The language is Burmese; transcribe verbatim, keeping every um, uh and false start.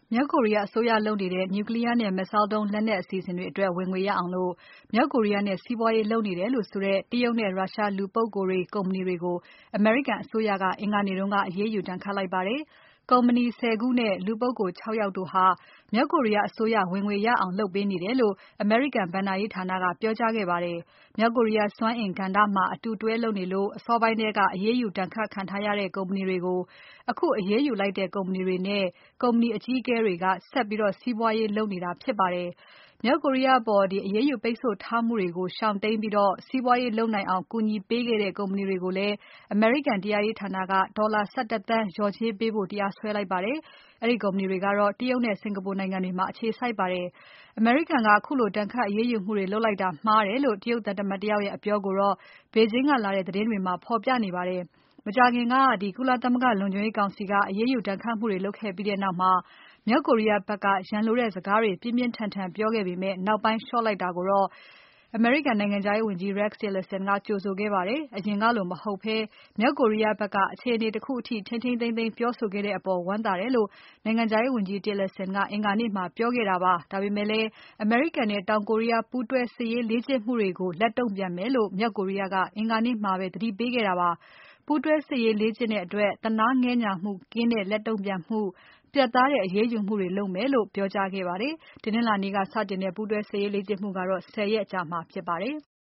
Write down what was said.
မြောက်ကိုရီးယားအစိုးရလုပ်နေတဲ့ Nuclear နဲ့ Missile ဒုံးလက်နက်အစီအစဉ်တွေအတွက် ဝင်ငွေရအောင် မြောက်ကိုရီးယားနဲ့ စီးပွားရေးလုပ်နေတယ်လို့ဆိုတဲ့ တရုတ်နဲ့ ရုရှားလူပုဂ္ဂိုလ်တွေ ကုမ္ပဏီတွေကို အမေရိကန်အစိုးရက အင်္ဂါနေ့က အရေးယူဒဏ်ခတ်လိုက်ပါတယ်။ ကုမ္ပဏီ ၁၀ ခုနဲ့ လူပုဂ္ဂိုလ် ၆ ယောက်တို့ဟာ မြောက်ကိုရီးယားအစိုးရ ဝင်ငွေရအောင် လုပ်ပေးနေတယ်လို့ အမေရိကန်ဘဏ္ဍာရေးဌာနက ပြောကြားခဲ့ပါတယ်။ မြောက်ကိုရီးယားစွမ်းအင်ကဏ္ဍမှာ အတူတွဲလုပ်နေလို့ အစောပိုင်းထဲက အရေးယူဒဏ်ခတ်ခံထားရတဲ့ ကုမ္ပဏီတွေကို အခုအရေးယူလိုက်တဲ့ ကုမ္ပဏီတွေနဲ့ ကုမ္ပဏီအကြီးအကဲတွေက ဆက်ပြီးစီးပွားရေးလုပ်နေတာဖြစ်ပါတယ်။ မြောက်ကိုရီးယားအပေါ် အရေးယူပိတ်ဆို့ထားမှုတွေကို ရှောင်တိမ်းပြီး စီးပွားရေးလုပ်နိုင်အောင် ကူညီပေးခဲ့တဲ့ ကုမ္ပဏီတွေကိုလည်း အမေရိကန်တရားရေးဌာနက ဒေါ်လာ ၁၁ သန်း လျော်ကြေးပေးဖို့ တရားစွဲလိုက်ပါတယ်။ အဲဒီကုမ္ပဏီတွေကတော့ တရုတ်နဲ့ စင်္ကာပူနိုင်ငံတွေမှာ အခြေစိုက်ပါတယ်။ အမေရိကန်က ခုလိုဒဏ်ခတ်အရေးယူမှုတွေ လုပ်လိုက်တာမှားတယ်လို့ တရုတ်သံတမန်တယောက်ရဲ့ အပြောကိုတော့ ဘေဂျင်းကလာတဲ့သတင်းတွေမှာ ဖော်ပြနေပါတယ်။ မကြာခင်က ကုလသမဂ္ဂလုံခြုံရေးကောင်စီက အရေးယူဒဏ်ခတ်မှုတွေလုပ်ခဲ့ပြီးနောက်မှာ မြောက်ကိုရီးယားဖက်က ရန်လိုတဲ့စကားတွေ ပြင်းပြင်းထန်ထန်ပြောခဲ့ပေမဲ့ နောက်ပိုင်းလျှော့လိုက်တာကိုတော့ အမေရိကန်နိုင်ငံခြားရေးဝန်ကြီး Rex Tillerson ကကြိုဆိုခဲ့ပါတယ်။ အရင်ကလိုမဟုတ်ဘဲ မြောက်ကိုရီးယားဖက်က အခြေအနေတခုအထိ ထိန်းထိန်းသိမ်းသိမ်းပြောဆိုခဲ့တဲ့အပေါ် ဝမ်းသာတယ်လို့ နိုင်ငံခြားရေးဝန်ကြီး Tillerson က အင်္ဂါနေ့မှာ ပြောခဲ့တာပါ။ ဒါပေမဲ့လည်း အမေရိကန်နဲ့ တောင်ကိုရီးယား ပူးတွဲစစ်ရေးလေ့ကျင့်မှုတွေကို လက်တုံ့ပြန်မယ်လို့ မြောက်ကိုရီးယားက အင်္ဂါနေ့မှာပဲ သတိပေးခဲ့တာပါ။ ပူးတွဲစစ်ရေးလေ့ကျင့်တဲ့အတွက် သနားငဲ့ညှာမှုကင်းတဲ့ လက်တုံ့ပြန်မှု၊ ပြတ်သားတဲ့ အရေးယူမှုတွေလုပ်မယ်လို့ ပြောကြားခဲ့ပါတယ်။ တနင်္လာနေ့က စတင်တဲ့ ပူးတွဲစစ်ရေးလေ့ကျင့်မှုကတော့ ၁၀ ရက်အကြာမှာဖြစ်ပါတယ်